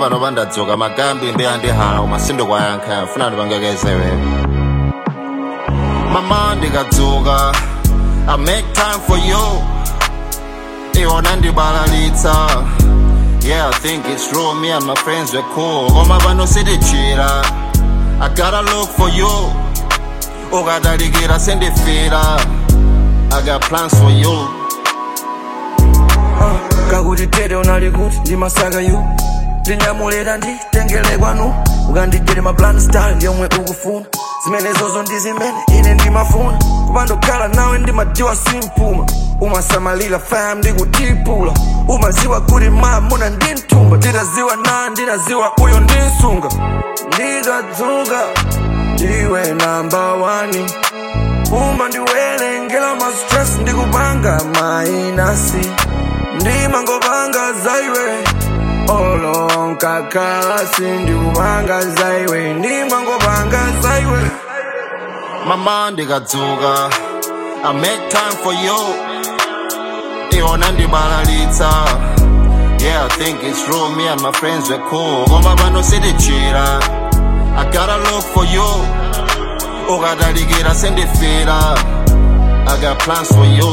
pano pandadzuka magambi mbeya ndi hawo masindo kwayankha funa ndipangekezewe mama ndikadzuka I make time for you iwona ndibalalitsa yeah I think it's true me and my friends were cool koma pano sitichira I gotta look for you ukadalikira sendifira I got plans for you kakuti tere unali kuti ndimasaka you ndinyamulira nditengele kwanu ukandijere ma plan style yomwe ukufuna zimenezozo ndi zimene ine ndimafuna kupandokhala nawe ndimadziwa simpuma umasamalira fam ndikutipula umaziwa kuti mamuna ndinthumba nditaziwa na ndinaziwa uyo ndinsunga ndikadzuka ndiwe number 1 uma ndiwerengela ma stress ndikupanga mainasi ndimangopanga zaiwe olonkakasi ndikupanga zaiwe ndimangopanga zaiwe mama ndikadzuka I make time for you iwona ndibalalitsa yeah I think it's true me and my friends were cool koma pano sitichira I gotta look for you ukadalikira sendifira I got plans for you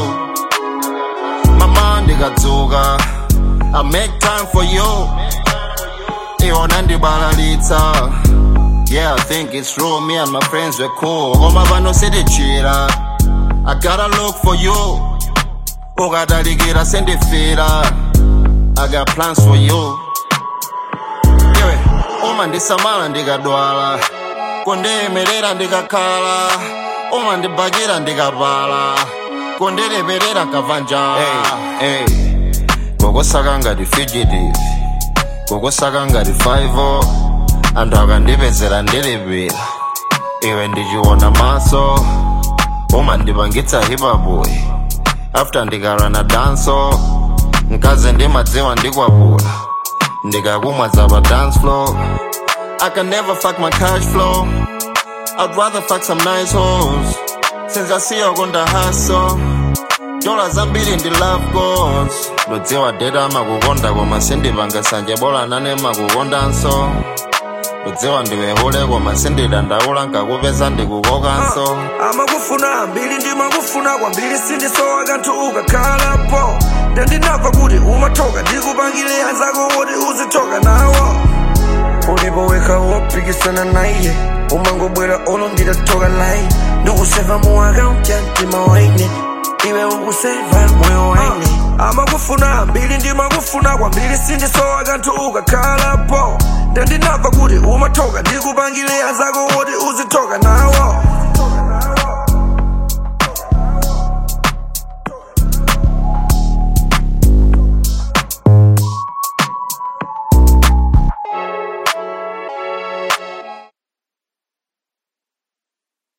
mama ndikadzuka I make time for you iwona ndibalalitsa yeah I think it's true me and my friends were cool koma pano sitichira I gotta look for you ukadalikira sendifira I got plans for you yewe uma ndisamala ndikadwala kundiyimirira ndikakhala uma ndibakira ndikapala kundileperera nkava hey. Kokosaka ngati fugitive kokosaka ngati 5-0 anthu akandipezera ndilipira iwe ndichiona maso uma ndipangitsa hipaboy after ndikarana danso mkazi ndimadziwa ndikwapula ndikakumwa za pa dance floor I can never fuck my cash flow I'd rather fuck some nice hoes since I see you konda hustle dola zambiri ndi love goals ndodziwa data makukonda koma sindipanga sanje bola nane makukondanso ndodziwa ndiwehule koma sindidandaula nkakupeza ndikukokanso amakufuna ambiri ndimakufuna kwambiri sindisowa kanthu ukakhalapo ndandinamva kuti umathoka ndikupangire anzako woti uzithoka nawo ulipo weka wopikisana naye umangobwera olo nditathoka layi ndikuseva mu akaunti ya mtima waine iwe ukuseva moyo waine amakufuna ambiri ndimakufuna kwambiri sindisowa kanthu ukakhalapo ndandinamva kuti umathoka ndikupangire anzako woti uzithoka nawo